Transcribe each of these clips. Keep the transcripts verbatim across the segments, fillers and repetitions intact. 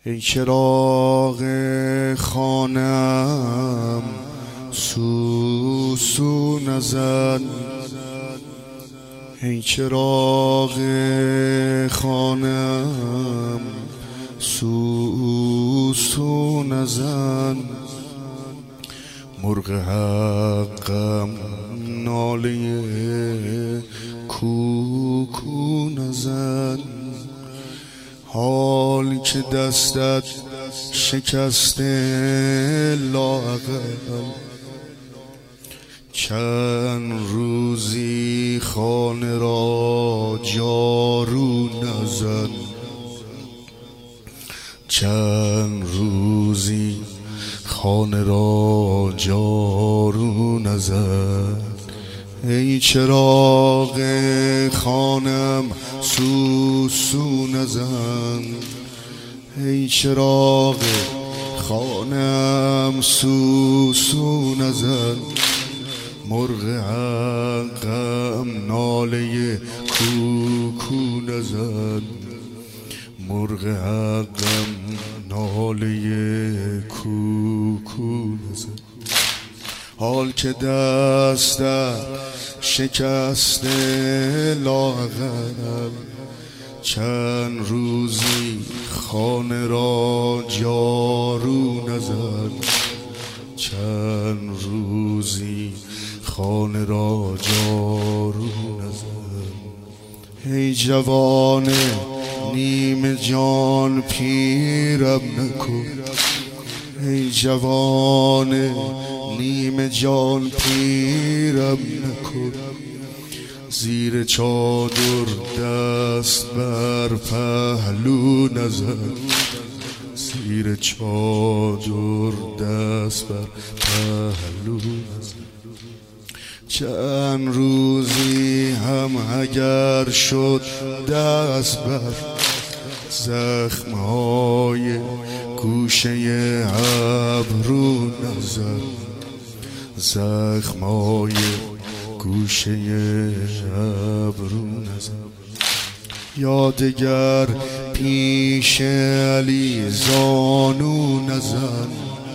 ای چراغ خانم سوسو نزن، ای چراغ خانم سوسو نزن، مرغ حقم ناله کوکو نزن. حال که دستت شکسته لااقل، چند روزی خانه را جارو نزن، چند روزی خانه را جارو نزن. ای چراغ خانم سوسو نزن، ای چراغ خانم سوسو نزن، مرغ حقم ناله کوکو نزن، مرغ حقم ناله کوکو نزن. حال که دستت شکسته لااقل، چند روزی خانه را جارو نزن، چند روزی خانه را جارو نزن. ای جوان نیم جان پیرم نکن، ای جوان نیم جان پیرم نکن، زیر چادر دست بر پهلو نزن، زیر چادر دست بر پهلو نزن. چند روزی هم اگر شد دست بر زخمهای گوشه ابرو نزن، زخمای گوشه ابرو نزن. یادگر پیش علی زانو نزن،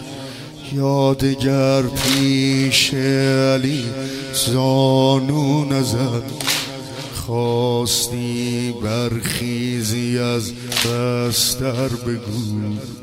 یادگر پیش علی زانو نزن. خواستی برخیزی از بستر بگو،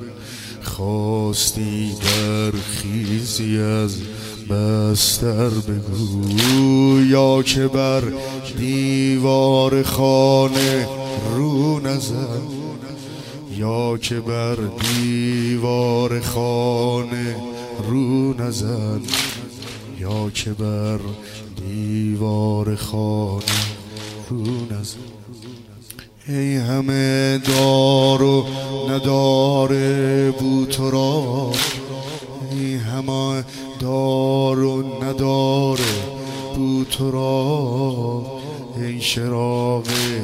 خواستی برخیزی از بستر بگو، یا که بر دیوار خانه رو نزن، یا که بر دیوار خانه رو نزن، یا که بر دیوار خانه رو نزن. ای همه دار و ندار بوترا، ای همه دار و ندار بوترا، ای چراغ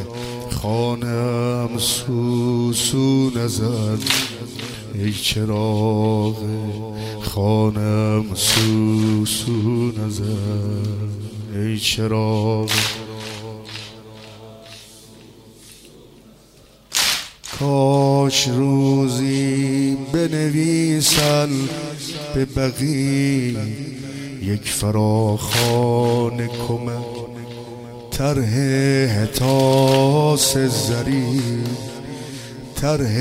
خانم سوسو نزن، ای چراغ خانم سوسو نزن، ای چراغ. کاش روزی بنویسن به بقی یک فراخوان کمک، طرح حتاس زری، طرح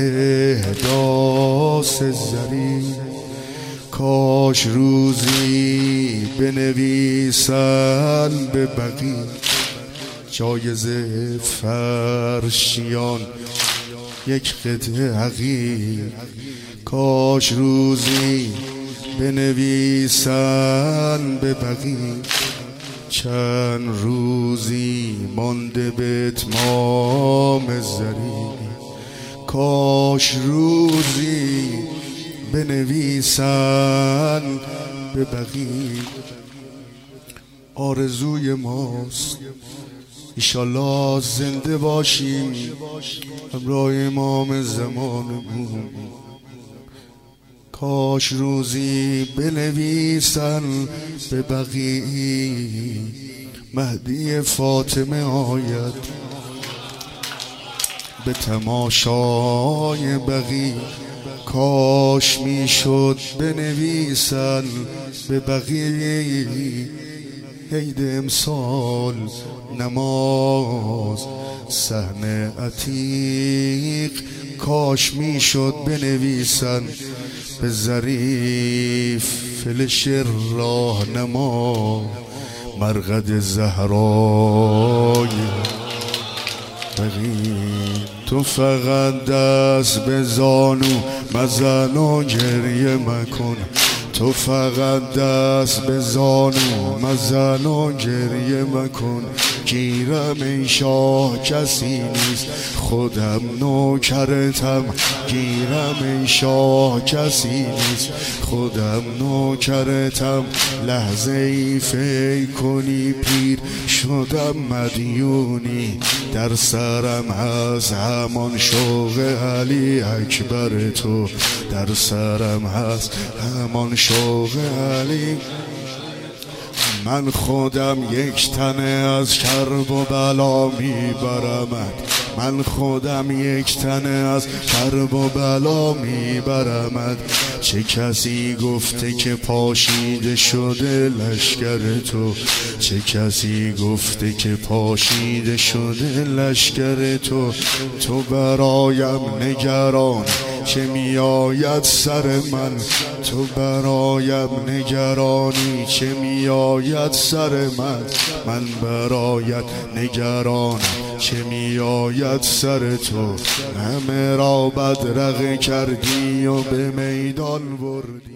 حتاس زری. کاش روزی بنویسن به بقی جایزه فرشیان یک قطعه حقیر. کاش روزی بنویسن به بقی چند روزی مانده به اتمام زری. کاش روزی بنویسن به بقی. آرزوی ماست ایشالله زنده باشیم همراه امام زمانمون. کاش روزی بنویسن به بقی مهدی فاطمه آید، به تماشای بقی کاش میشد بنویسن به بقیه عید امسال نماز صحن عتیق کاش میشد بنویسن به ظریف فلش راهنما مرقد زهرای بقی تو فقط دست به زانو مزن و گریه مکن تو فقط دست به زانو مزن و گریه مکن گیرم ای شاه کسی نیست خودم نوکرتم گیرم ای شاه کسی نیست خودم نوکرتم لحظه ای فکر کنی پیر شدم مدیونی در سرم هست همان شوق علی اکبر تو در سرم هست همان شوق علی من خودم یک تنه از کرب و بلا میبرمت من خودم یک تنه از کرب و بلا میبرمت چه کسی گفته که پاشیده شده لشکر تو چه کسی گفته که پاشیده شده لشکر تو تو برایم نگران چه میآید سر من تو برایم نگرانی چه میآید سر من من برایت نگرانم چه میآید سر تو همه را بدرقه کردی و به میدان بردی